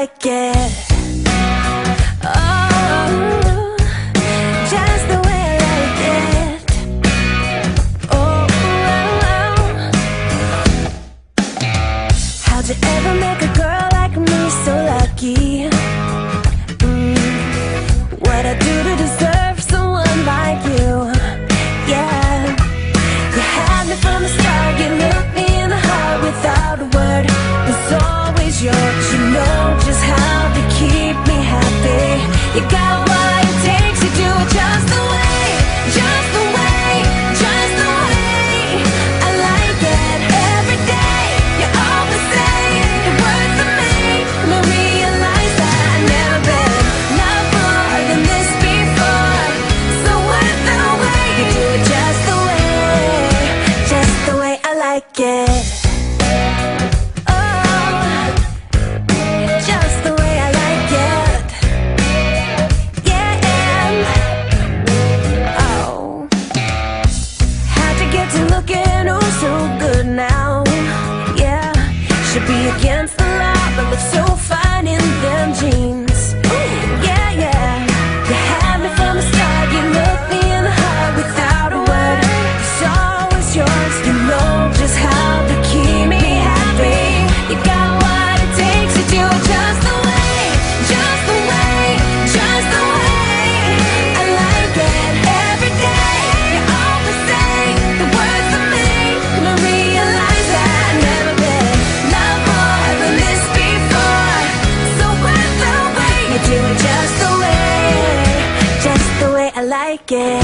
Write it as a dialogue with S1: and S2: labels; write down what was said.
S1: like it. Oh, just the way I like it. Oh, how'd you ever make a girl like me so lucky? What'd I do to deserve someone like you? Yeah, you had me from the start. You looked me in the heart without a word. It was always yours. You know just how to keep me happy. You got what it takes. You do it just the way, just the way, just the way I like it. Every day you always say the words that make me realize that I've never been loved more than this before. So what the way you do it, just the way I like it. Should be against the law, but look so fine in them jeans. Ooh, yeah, yeah. You had me from the start. You looked me in the heart without a word. It's always yours. You know just how to keep me happy. You got what it takes to do it just the way, just the way, just the way I like it. Every day you always say the words that make me realize that I've never been this before. So what the way you do it, just the way I like it.